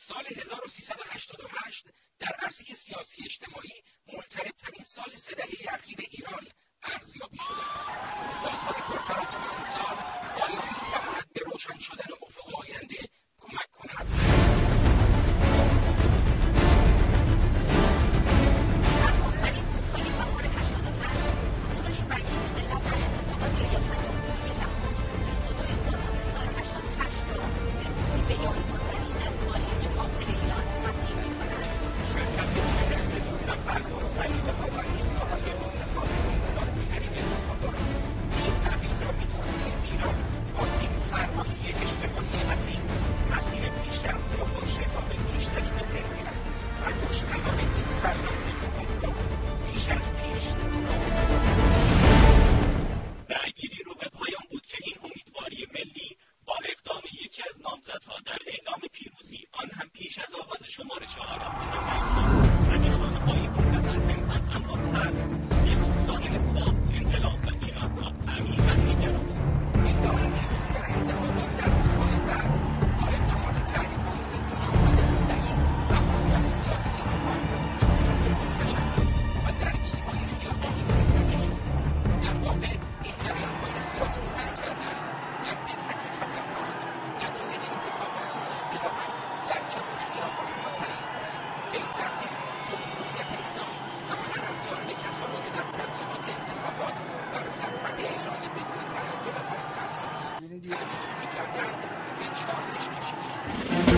سال 1388 در عرصه سیاسی اجتماعی ملتهب‌ترین سال 3 دهه اخیر ایران ارزیابی شده است. دادهای پرتراتب آن سال آیا می‌تواند به روشن شدن افق آینده کمک کند؟ در آخرین روزهای بهار 88 حضور شورانگیز ملت در انتخابات ریاست جمهوری دهم 22 خرداد سال 88 را به روزی به یاد ماندنی در تاریخ معاصر ایران تبدیل می‌کند. شرکت 40 میلیون نفر با سلیقه‌ها و دیدگاه‌های متفاوت در انتخابات این نوید را می‌دانیم ایران با این سرمایه اجتماعی عظیم مسیر پیشرفت را با شتاب بیشتری به پی می‌برد و دشمنان این سرزمین کهن را بیش از پیش نابود سازد. رأی‌گیری رو به پایان بود که این امیدواری ملی با اقدام یکی از نامزدها در اعلام پیروزی، آن هم پیش از آغاز شمارش آرا و نشانه‌های عمدتاً پنهان اما تلخ دلسوزان اسلام، انقلاب و ایران را عمیقاً نگران‌ساخت. ادعای پیروزی در انتخابات در روزهای بعد با اقدامات تحریم‌آمیز نامزد مدعی و حامیان سیاسی آنها به حضور تشدد و درگیری‌های خیابانی منتهی شد. در واقع این جریان‌های سیاسی سعی کردند در بدعتی خطرناک نتیجه انتخابات را اصطلاحاً در کف خیابان‌ها تعیین کنند. به این ترتیب جمهوریت نظام عملاً از جانب کسانی که در تبلیغات انتخابات بر ضرورت اجرای بدون تنازل قانون اساسی تاکید می‌کردند به چالش کشیده شد.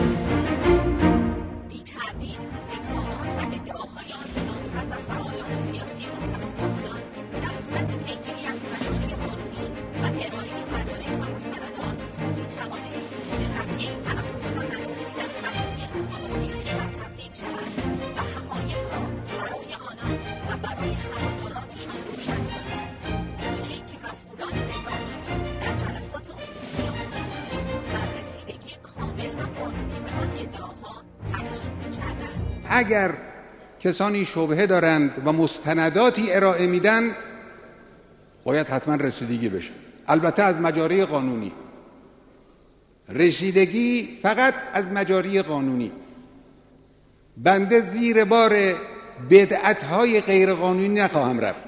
بی تردید ابهامات و ادعاهای آن نامزد و فعالان سیاسی مرتبط با آنان در صورت پیگیری از مجاری قانونی و ارائه مدارک و مستندات می‌توانست به رویه عقل و منطقی در فرهنگ انتخاباتی کشور تبدیل شود و حقایق را برای آنان و برای هوادارانشان روشن سازد. نتیجه‌ای که مسئولان نظامی در جلسات عمومی و خصوصی بر رسیدگی کامل و قانونی به آن ادعاها تاکید می‌کردند. اگر کسانی شبهه دارند و مستنداتی ارائه میدن باید حتما رسیدگی بشه، البته از مجاری قانونی. رسیدگی فقط از مجاری قانونی. بنده زیر بار بدعت‌های غیرقانونی نخواهم رفت.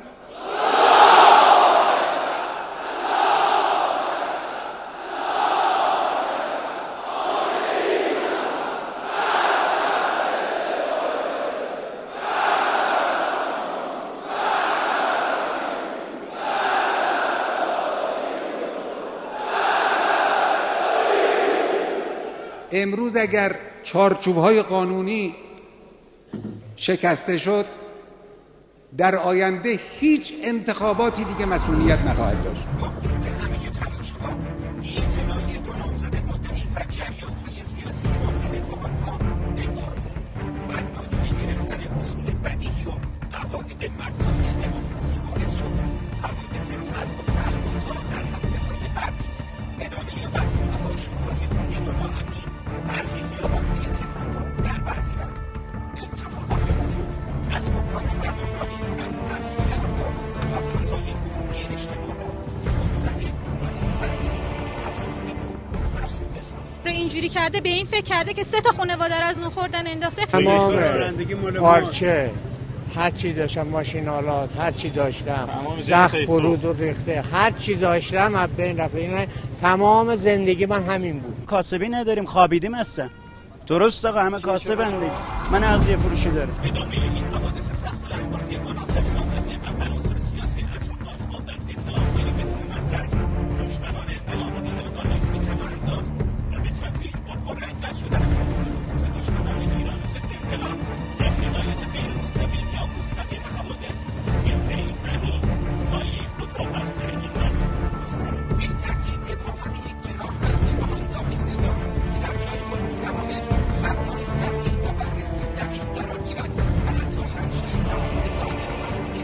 امروز اگر چارچوب‌های قانونی شکسته شد، در آینده هیچ انتخاباتی دیگه مسئولیت نخواهد داشت. با وجود همه تلاش‌ها، بی‌اعتنایی دو نامزد مدعی و جریان‌های سیاسی مرتبط با آنها انگار و نادیده گرفتن اصول بدیهی و قواعد مردمی دموکراسی باعث شد حوادث تلخ و تلخ‌آمیز در هفته‌های بعد نیز ادامه یابد و آشوب‌های خونین و ناامنی برخی خیابان‌های تهران را در بر گیرد. انتخابات موجود کسب و کار مردم را نیز تحت تاثیر قرار داد و فضای عمومی اجتماع را شوک زده و تا حدی افزوده و فرسوده ساخت. اینجوری کرده به این فکر کرده که 3 تا خانواده رو از نون خوردن انداخته. تمام پارچه هر چی داشتم، ماشینالات هر چی داشتم، زخم فرود و ریخته هر چی داشتم از بین رفته. این تمام زندگی من همین بود. کاسبی نداریم، خوابیدیم هستن. درست آقا، همه کاسبن دیگه. من از یه فروشی دارم. ادامه این حوادث تخلف‌بازی مناطق نامزدی و عناصر سیاسی اطراف‌آنها در ادعاهای بدون مدرک دشمنان انقلاب و ایرانیان می‌توانند انداخت و به تدریج با پررنگ‌تر شدن نفوذ دشمنان ایران و ضد انقلاب در هدایت غیر مستقیم یا مستقیم حوادث گرده غنی سایه خود را بر سر ایران گسترد. به این ترتیب ابهامات یک جناح از نیروهای داخل نظام که در جای خود می‌توانست مبنای تحقیق و بررسی دقیق قرار گیرد و حتی منشأ تمام سازمان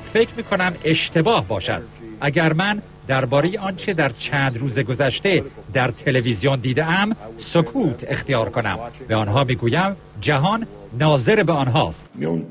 فکر می‌کنم اشتباه باشد اگر من درباره آنچه در چند روز گذشته در تلویزیون دیده‌ام سکوت اختیار کنم. به آنها میگویم جهان ناظر به آنهاست.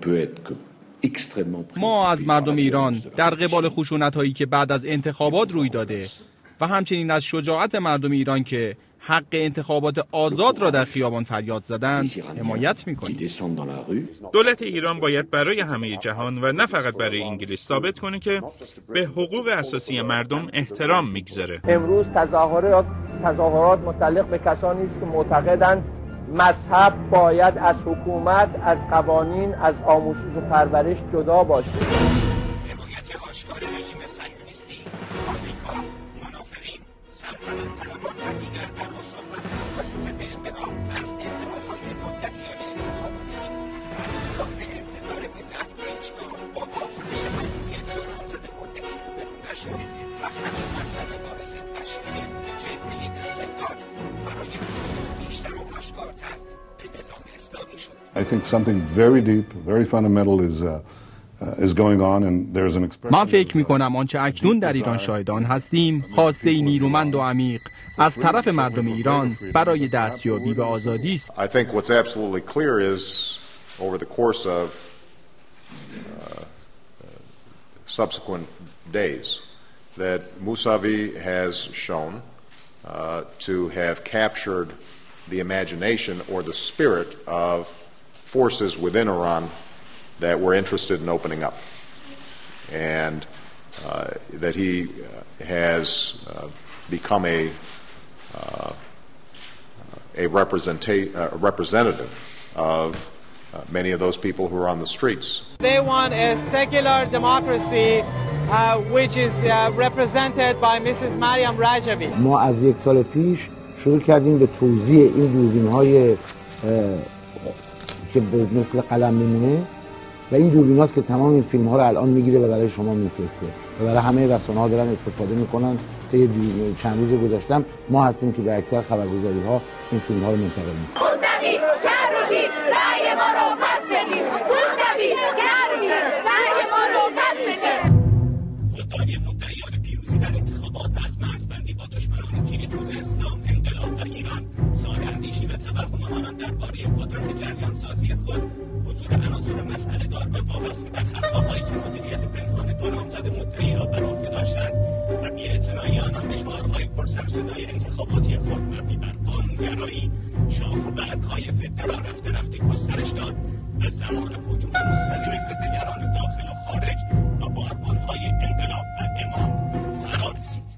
ما از مردم ایران در قبال خشونت‌هایی که بعد از انتخابات روی داده و همچنین از شجاعت مردم ایران که حق انتخابات آزاد را در خیابان فریاد زدند حمایت می‌کنیم. دولت ایران باید برای همه جهان و نه فقط برای انگلیس ثابت کنه که به حقوق اساسی مردم احترام می‌گذاره. امروز تظاهرات متعلق به کسانی است که معتقدند مذهب باید از حکومت، از قوانین، از آموزش و پرورش جدا باشه. حمایت آشکار رژیم صهیونیستی آمریکا، منافقین، سلطنت طلبان و دیگر عناصر و گروه‌های ضد انقلاب از انتقادهای مدعیان انتخاباتی و خلاف انتظار ملت هیچگاه با واکنش منفی دو نامزد مدعی روبرو نشده و همین مسئله باعث تشویق جدی استبداد برای بیشتر و آشکارتر به نظام اسلامی شد. I think something very deep, very fundamental is going on and there's an expression. من فکر می‌کنم آنچه اکنون در ایران شاهدان هستیم خواسته نیرومند و عمیق از طرف مردم ایران برای دستیابی به آزادی است. I think what's absolutely clear is over the course of subsequent days that Mousavi has shown to have captured the imagination or the spirit of forces within Iran that were interested in opening up, and that he has become a representative of many of those people who are on the streets. They want a secular democracy which is represented by Mrs. Maryam Rajavi. ما از یک سال پیش شروع کردیم به توزیع این دوربین‌های که مثل قلم میمونه و این دوربین هاست که تمام این فیلم ها رو الان میگیره و برای شما میفرسته و برای همه رسانه ها دارن استفاده میکنن. طی چند روز گذشتم ما هستیم که به اکثر خبرگزاری ها این فیلم ها رو منتقل میکنیم. موسوی کروبی رأی ما رو پس بدید. موسوی کروبی رأی ما رو پس بدید. خودداری مدعیان پیروزی در انتخابات از مرزبندی با دشمنان کلیدوز اسلام، انقلاب در ایران، ساده‌اندیشی و توهم آنان درباره قدرت جریان سازی خود، وجود عناصر مسئله دار و وابسته در خطاهایی که مدیریت پنهان دو نامزد مدعی را بر عهده داشتند و بی‌اعتنایی آنان به شعارهای پرسروصدای انتخاباتی خود مبنی بر قانونگرایی شاخ و برگ‌های فتنه را رفته گسترش داد و زمان هجوم مستقیم فتنه‌گران داخل و خارج و باربان‌های انقلاب و امام فرا رسید.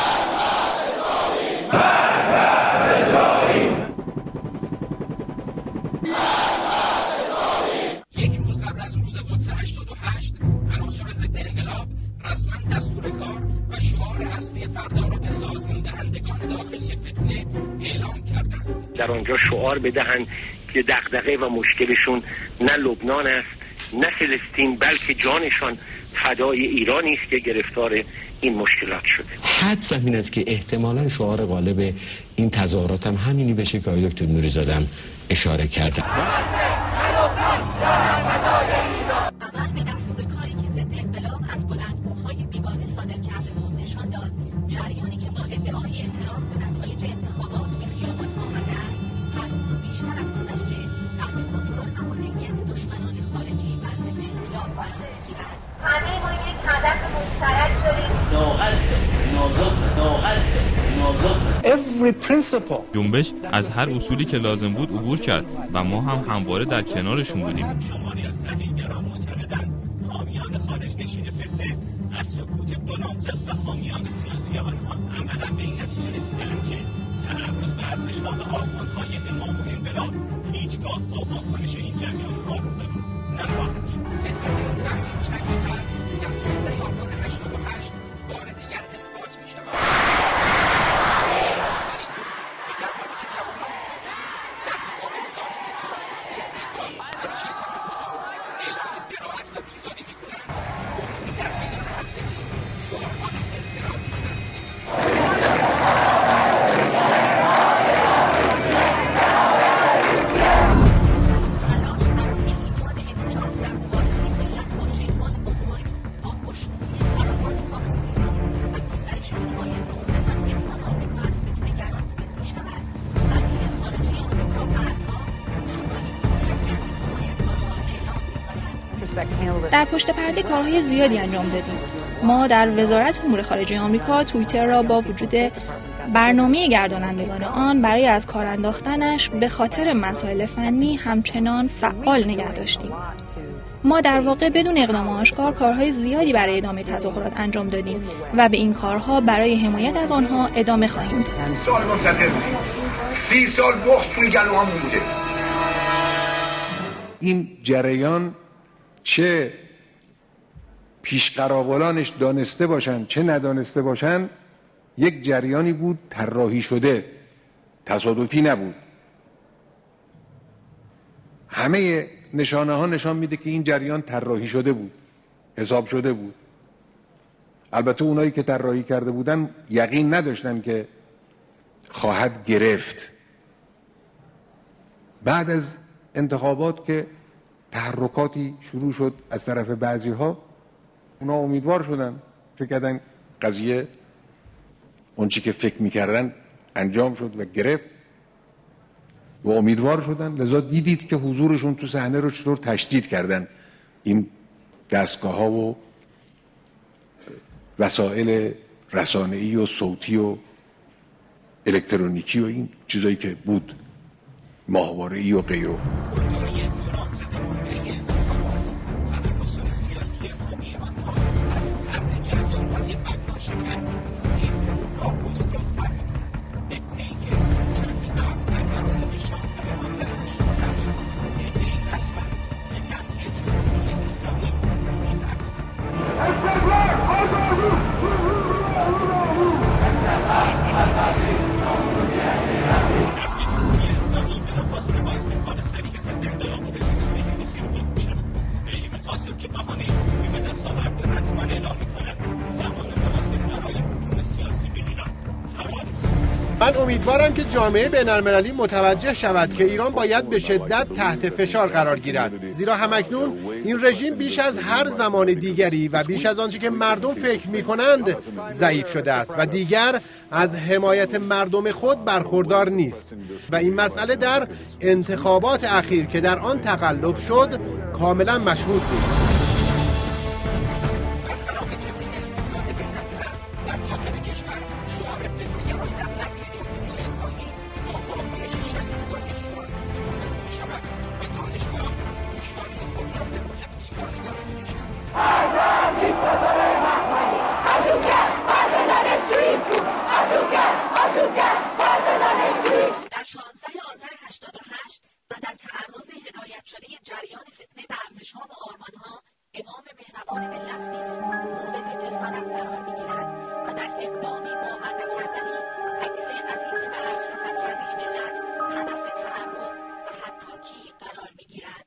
یک روز قبل از روز قدس 88 عناصر ضد انقلاب رسما دستور کار و شعار اصلی فردا را به سازمان دهندگان داخلی فتنه اعلام کردند. در آنجا شعار بدهند که دغدغه و مشکلشون نه لبنان است نه فلسطین بلکه جانشان فدای ایرانی است که گرفتار این مشکلات شده. حدس این است که احتمالاً شعار غالب این تظاهرات هم همینی بشه که آقای دکتر نوری‌زاده هم اشاره کردن. عمل به دستور کاری که ضد انقلاب از بلندگوهای بیگانه صادر کرده بود نشان داد جریانی که با ادعای اعتراض به نتایج انتخابات به خیابان آمده است هر روز بیشتر از گذشته تحت کنترل و مدیریت دشمنان خارجی و ضد انقلاب قرار می‌گیرد. همه ما یک هدف مشترک داریم. جنبش از هر اصولی که لازم بود عبور کرد و ما هم همواره در کنارشون بودیم. شماری از تحلیلگران معتقدند حامیان خارج نشین فتنه از سکوت دو نامزد و حامیان سیاسی آنها عملاً به این نتیجه رسیدند که تعرض به ارزش‌ها و آرمان‌های امام و انقلاب هیچگاه با واکنش این جریان روبرو نخواهد شد. صحت این تحلیل چندین در 13 آبان 88 بار دیگر اثبات می‌شود. در پشت پرده کارهای زیادی انجام دادیم. ما در وزارت امور خارجه آمریکا توییتر را با وجود برنامه گردانندگان آن برای از کار انداختنش به خاطر مسائل فنی همچنان فعال نگه داشتیم. ما در واقع بدون اقدام آشکار کارهای زیادی برای ادامه تظاهرات انجام دادیم و به این کارها برای حمایت از آنها ادامه خواهیم داد. سال منتظر بودیم. 30 سال بخت توی گلوهامون بوده. این جریان چه پیشقراولانش دانسته باشن چه ندانسته باشن یک جریانی بود طراحی شده، تصادفی نبود. همه نشانه ها نشان میده که این جریان طراحی شده بود، حساب شده بود. البته اونایی که طراحی کرده بودن یقین نداشتن که خواهد گرفت. بعد از انتخابات که تحرکاتی شروع شد از طرف بعضی ها، اونا امیدوار شدن، فکر کردن قضیه اون چی که فکر میکردن انجام شد و گرفت و امیدوار شدن. لذا دیدید که حضورشون تو صحنه رو چطور تشدید کردن. این دستگاه ها و وسایل رسانه‌ای و صوتی و الکترونیکی و این چیزایی که بود، ماهواره‌ای و غیره. من امیدوارم که جامعه بین‌المللی متوجه شود که ایران باید به شدت تحت فشار قرار گیرد، زیرا همکنون این رژیم بیش از هر زمان دیگری و بیش از آنچه که مردم فکر می‌کنند ضعیف شده است و دیگر از حمایت مردم خود برخوردار نیست و این مسئله در انتخابات اخیر که در آن تقلب شد کاملا مشهود بود. در 16 آذر 88 و در تعرض هدایت شده جریان فتنه به ارزش‌ها و آرمان‌ها، امام مهربان ملت نیز مورد جسارت قرار می‌گیرد و در اقدامی باور نکردنی عکس عزیز به عرش سفر کرده ملت هدف تعرض و حتی قرار می‌گیرد.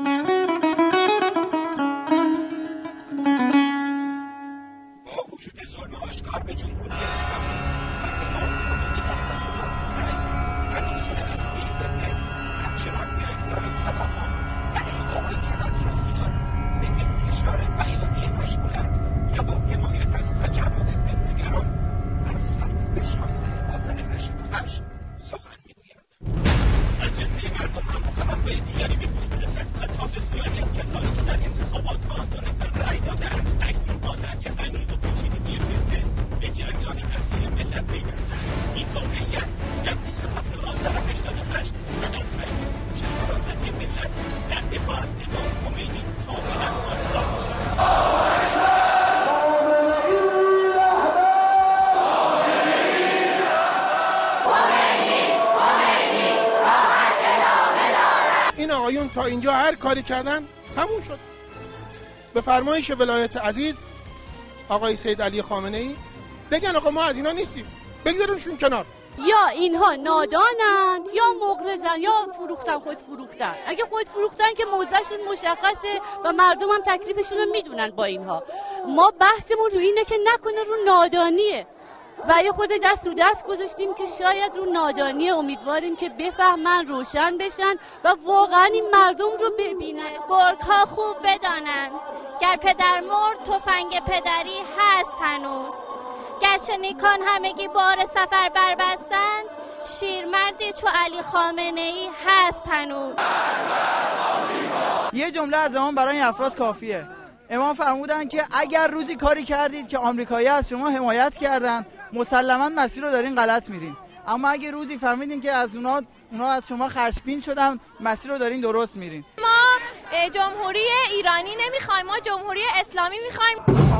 با وجود ظلم آشکار به جمهوری اسلامی و امام خمینی رحمة الله علیه، عناصر اصلی فتنه همچنان گرفتار تمام و القای تلافیان به انتشار بیانیه مشغولند که با حمایت از تجمع فتنه‌گران از سرکوب 16 آذر 88 سخن میگویند. از جبهه مردم هم خبرهای دیگری به گوش میرسد، حتی بسیاری از کسانی که در انتخابات آنطرف رأی دادند اکنون می‌مانند که عمیق و پیچیدگی فتنه به جریان اصلی ملت پیوستند. این واقعیت در 27 آذر 88 و در خشم کوچ سراسری ملت در دفاع از امام خمینی کاملا آشکار می‌شود. این آقایون تا اینجا هر کاری کردن تموم شد. به فرمایش ولایت عزیز آقای سید علی خامنه‌ای بگن آقا ما از اینا نیستیم، بگذارمشون کنار. یا اینها نادانن یا مغرضن یا خود فروختن. اگه خود فروختن که موضعشون مشخصه و مردم هم تکلیفشون رو میدونن. با اینها ما بحثمون رو اینه که نکنه رو نادانیه و یه خود دست رو دست گذاشتیم که شاید رو نادانی، امیدواریم که بفهمن، روشن بشن و واقعا این مردم رو ببینن. گرگ ها خوب بدانن گر پدر مرد تفنگ پدری هست هنوز. گرچه نیکان همگی بار سفر بربستند شیرمردی چو علی خامنه‌ای هست هنوز. یه جمله از امام برای این افراد کافیه. امام فرمودن که اگر روزی کاری کردید که آمریکایی از شما حمایت کردن، مسلماً مسیر رو دارین غلط میرین. اما اگه روزی فهمیدین که از اونا از شما خشمگین شدن، مسیر رو دارین درست میرین. ما جمهوری ایرانی نمیخوایم، ما جمهوری اسلامی میخوایم.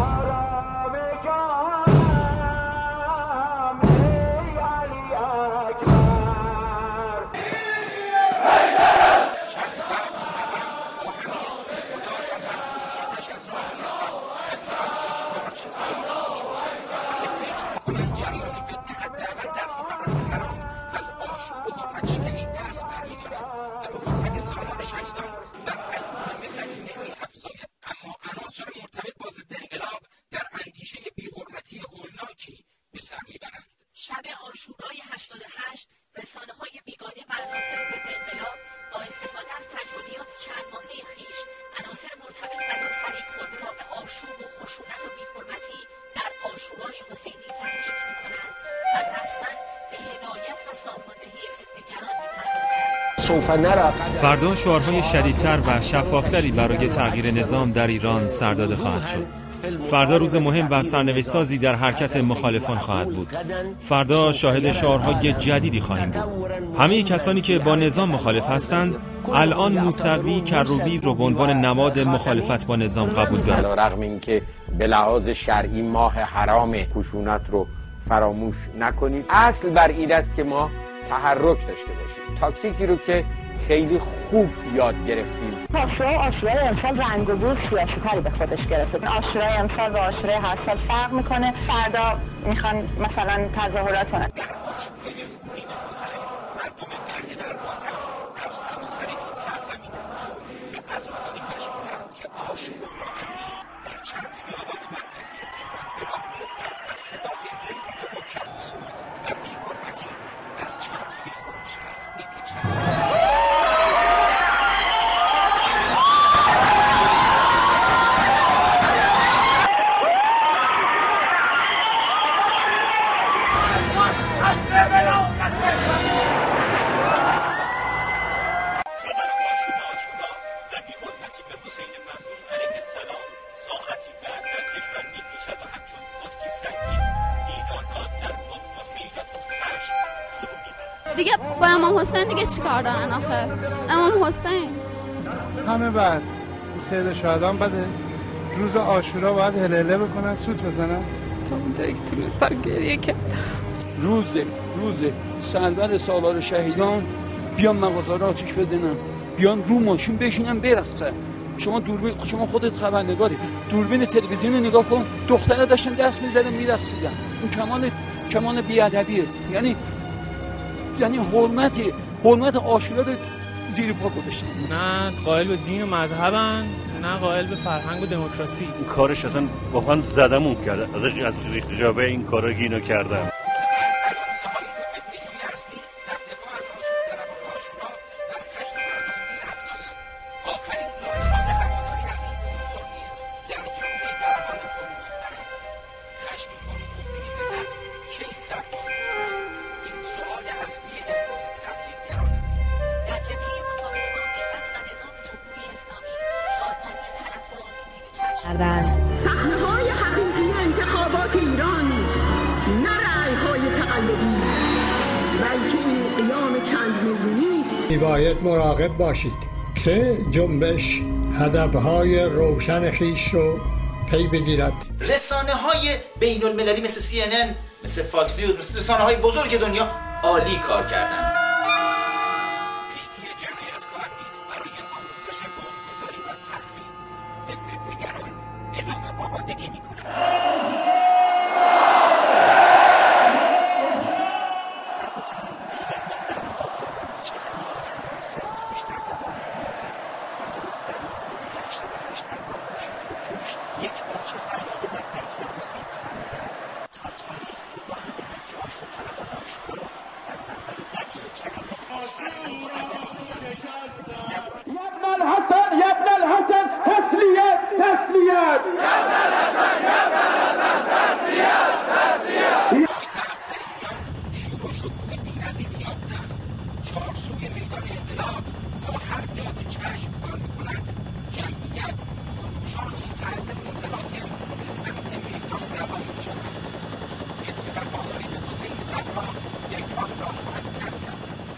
شب عاشورای 88 رسانه‌های بیگانه و عناصر ضد انقلاب با استفاده از تجربیات چند ماهه خویش عناصر مرتبط و یا فریب خورده را به آشوب و خشونت و بی‌حرمتی در عاشورای حسینی تحریک می‌کنند و رسما به هدایت و سازماندهی فتنه‌گران می‌پردازند. فردا شعارهای شدیدتر و شفافتری برای تغییر نظام در ایران سرداده خواهد شد. فردا روز مهم و سرنوشت‌سازی در حرکت مخالفان خواهد بود. فردا شاهد شعارهای جدیدی خواهیم بود. همه کسانی که با نظام مخالف هستند الان موسوی کروبی رو به عنوان نماد مخالفت با نظام قبول دارند. علیرغم اینکه به لحاظ شرعی ماه حرام خشونت رو فراموش نکنید، اصل بر این است که ما تحرک داشته باشیم. تاکتیکی رو که خیلی خوب یاد گرفتیم. عاشورای امسال رنگ و بوی سیاسی تری به خودش گرفته. عاشورای امسال با عاشورای هر سال فرق میکنه. فردا میخوان مثلا تظاهرات کنن. در عاشورای خونین حسین مردم درگ در باطن در سراسر این سرزمین بزرگ به عزاداری مشغولند که عاشوران را امنی در چند خیابان مرکزی تهران به راه میافتد و صدای هلیون و کف و سود و بی‌حرمتی در چند خیابان شهر میپیچد. دیگه با امام حسین دیگه چیکار دارن آخه؟ امام حسین همه بعد سید شهدان بده، روز عاشورا باید هلهله بکنن، سوت بزنن تا اونجایی که تونستن گریه کرد. روز سرور سالار شهیدان بیان مغازه را آتیش بزنن، بیان رو ماشین بشینن برقصن. شما خودت خبرنگاری، دوربین تلویزیون نگاه کن، دخترها داشتن دست می‌زدن میرقصیدن. اون کمال بی‌ادبیه. یعنی حرمت عاشورا رو زیر پا گذاشتن. نه قائل به دین و مذهبن، نه قائل به فرهنگ و دموکراسی. این کارش اصلا واقعا زدمون کرده، از ریختجابه این کارا گینو کردن. صحنه‌های حقیقی انتخابات ایران، نه رأی‌های تقلبی، بلکه این قیام چند میلیونی است. باید مراقب باشید که جنبش هدفهای روشن خویش رو پی بگیرد. رسانه‌های بین‌المللی مثل CNN، مثل فاکس نیوز، مثل رسانه‌های بزرگ دنیا عالی کار کردن. يا ابن الحسن تسلية يا ابن الحسن بهبود بی‌نظیری یافته است. چهارسوی میدان انقلاب تا هر جا که چشم کار می‌کند جمعیت فروشان و متعلم متلاطم به سمت میدان روان می‌شوند. متر وفاداری به حسین زهرا یک راه را محکم کرده است.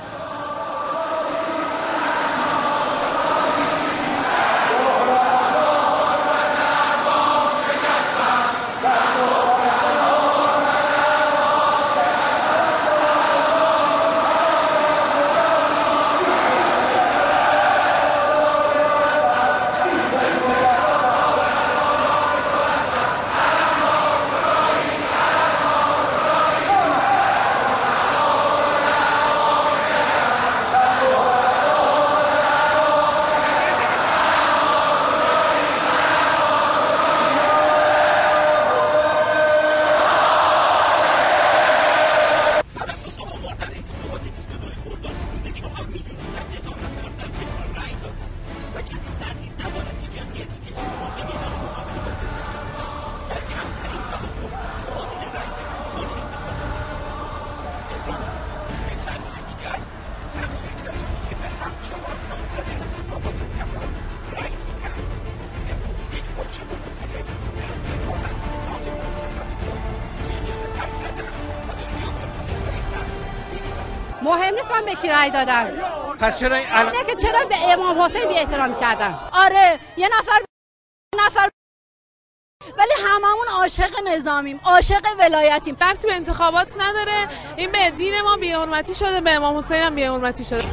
مهم نیست من به کی رأی دادم. پس چرا اینه که چرا به امام حسین بی احترامی کردن؟ آره یه نفر ولی هممون عاشق نظامیم، عاشق ولایتیم. ربطی به انتخابات نداره. این به دین ما بی‌حرمتی شده، به امام حسین هم بی‌حرمتی شده.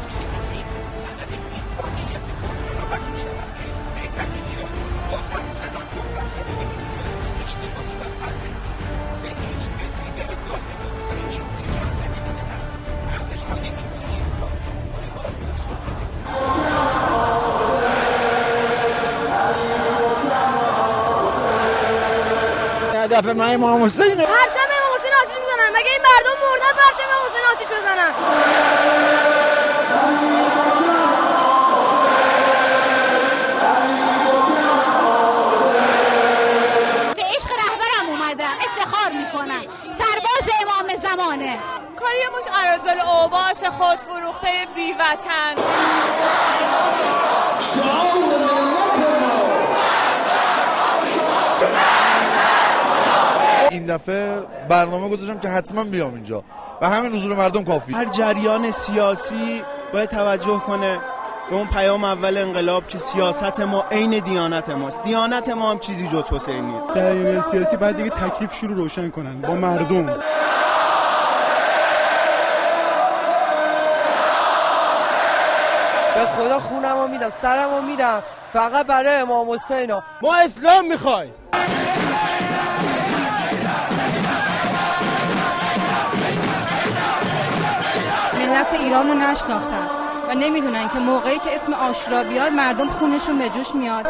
هدف من امام حسینه. پرچم امام حسین آتیش میزنن. مگه این مردم مردن پرچم امام حسین آتیش بزنن؟ به عشق رهبرم اومدم، افتخار میکنم. سرباز امام زمانه. کاری مش ارازل اوباش خود فروخته بی وطن. این دفعه برنامه گذاشتم که حتما بیام اینجا و همین حضور مردم کافی. هر جریان سیاسی باید توجه کنه به اون پیام اول انقلاب که سیاست ما عین دیانت ماست. دیانت ما هم چیزی جز حسین نیست. جریان سیاسی باید دیگه تکلیفشون رو روشن کنن با مردم. به خدا خونمو میدم، سرمو میدم فقط برای امام حسین. ما اسلام میخوایم. ملت ایران رو نشناختن و نمیدونن که موقعی که اسم عاشورا بیاد مردم خونشون به جوش میاد.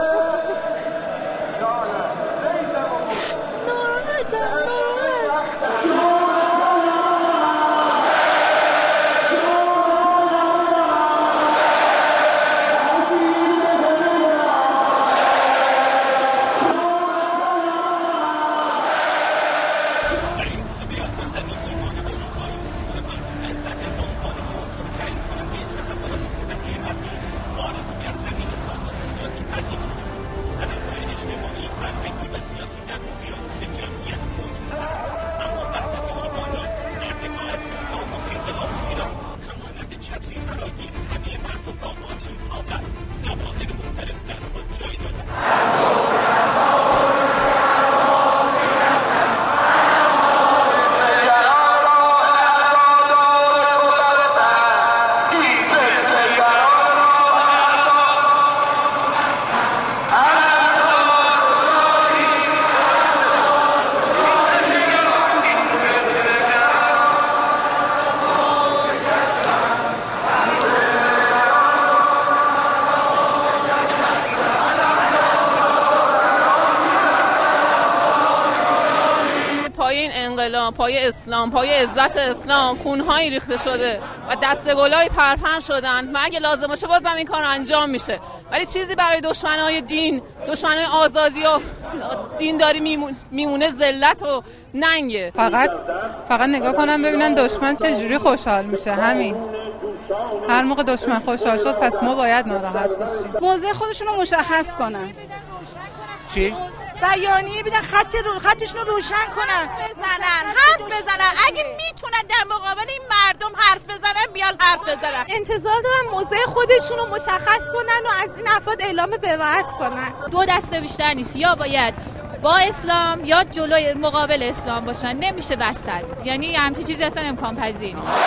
دنیا، پای اسلام، پای عزت اسلام خونهایی ریخته شده و دستگلای پرپر شدن و اگه لازم باشه بازم این کار انجام میشه، ولی چیزی برای دشمنای دین، دشمنای آزادی و دینداری میمونه ذلت و ننگه. فقط نگاه کنم ببینن دشمن چه جوری خوشحال میشه. همین. هر موقع دشمن خوشحال شد پس ما باید ناراحت باشیم. موضع خودشون رو مشخص کنن. چی؟ بیانیه بدن، خطشون رو روشن کنن، حرف بزنن. اگه میتونن در مقابل این مردم حرف بزنن بیان حرف بزنن. انتظار دارن موضع خودشون رو مشخص کنن و از این افراد اعلام براءت کنن. دو دسته بیشتر نیست، یا باید با اسلام یا جلوی مقابل اسلام باشن، نمیشه وسط. یعنی همچین چیزی اصلا امکان پذیر نیست.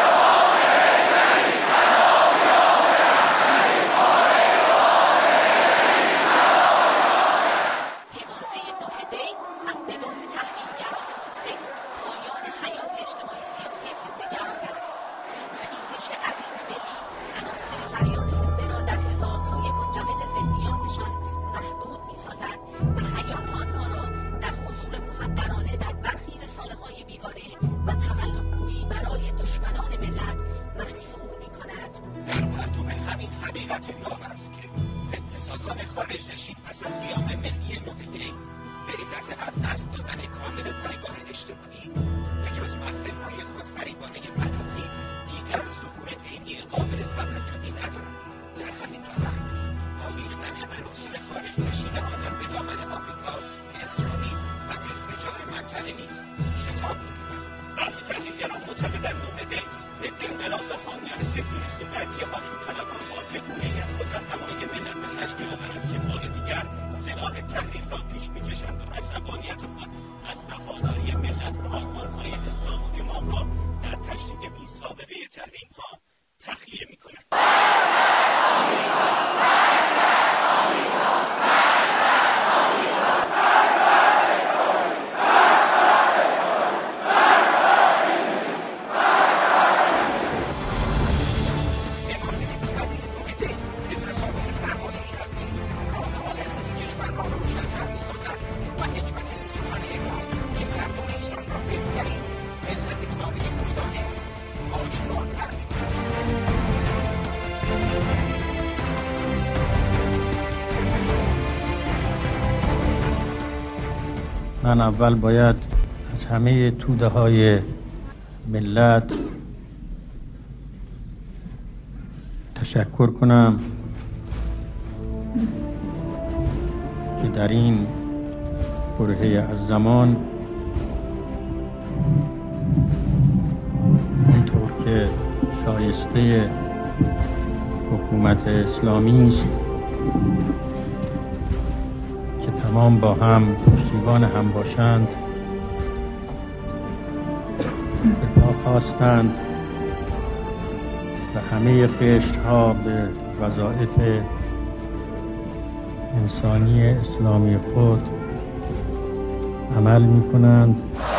من اول باید از همه توده های ملت تشکر کنم که در این برهه از زمان اونطور که شایسته حکومت اسلامی است که تمام با هم پشتیبان هم باشند به پا خواستند و همه قشرها به وظایف انسانی اسلامی خود عمل می کنند.